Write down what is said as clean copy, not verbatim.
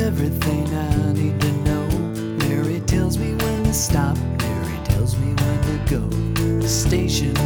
everything I need to know. Mary tells me when to stop, Mary tells me when to go. The station